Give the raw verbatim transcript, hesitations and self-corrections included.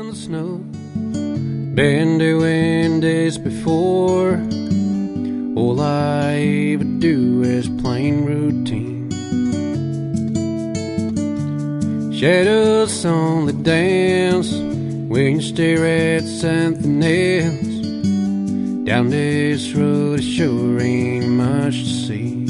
in the snow. Been doing this before. All I ever do is plain routine. Shadows only dance when you stare at something else. Down this road it sure ain't much to see.